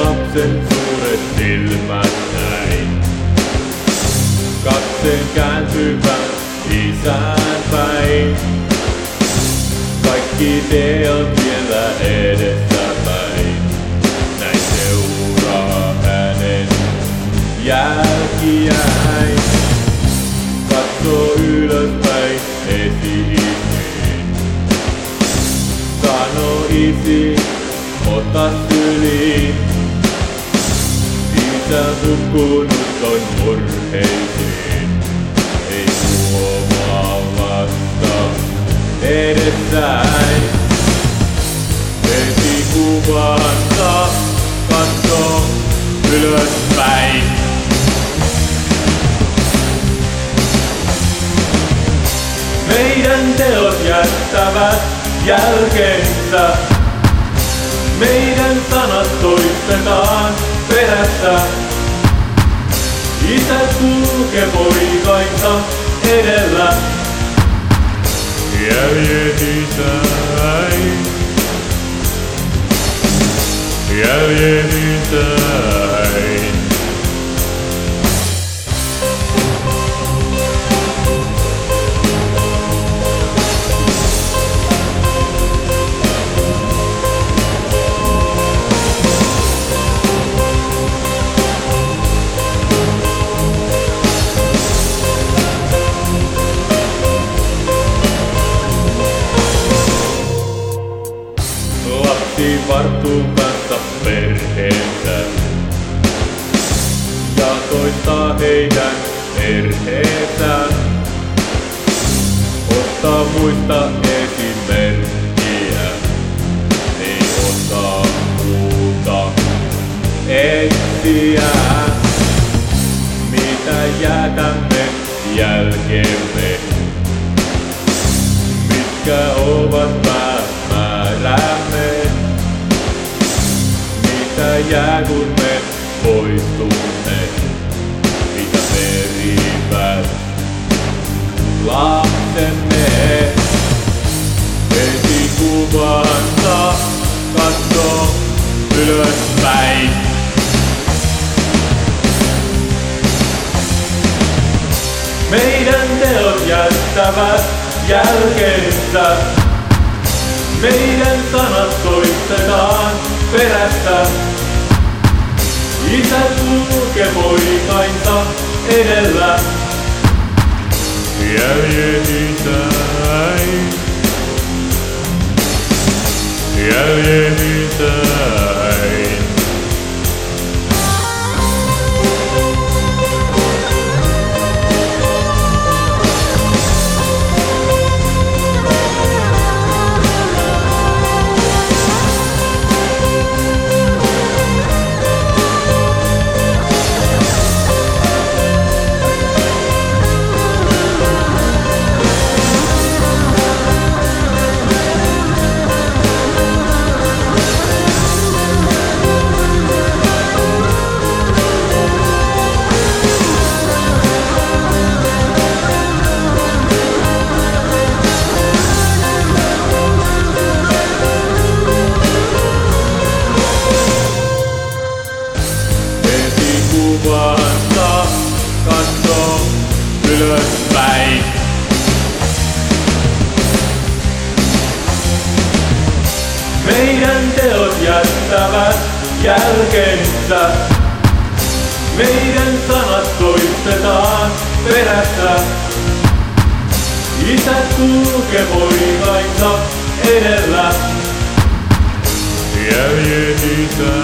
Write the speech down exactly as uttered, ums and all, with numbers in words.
lapsen suuret silmät näin. Katseen kääntyvän isään päin. Kaikki teot vielä edessäpäin. Näin seuraa hänen jälkiään. Katsoo ylöspäin esi-isiin. Sano isi, ota syliin. Isä hukkunut on murheisiin. Ei huomaa vasta edessäin. Vesi kuvansa katsoo ylöspäin. Meidän teot jättävät jälkeensä. Meidän sanat toistetaan perässä. Isä kulke poikainsa edellä. Jäljet isäin. Jäljet isäin. Lapsi varttuu kanssa perheensä ja toistaa heidän perheensä. Ottaa muista esimerkkiä, ei osaa muuta etsiä. Mitä jätämme jälkeemme, mitkä ovat päämäärämme? Mitä jää kun me poistumme, mitä perivät lapsemme? Esikuvansa katsoo ylöspäin. Meidän teot jättävät jälkeensä. Meidän sanat toistetaan perässä. Isä kulke poikainsa edellä. Jäljet isäin. Jäljet isäin. Esikuvansa katsoo ylöspäin. Meidän teot jättävät jälkeensä. Meidän sanat toistetaan perässä. Isä kulke poikainsa edellä. Jäljet isä.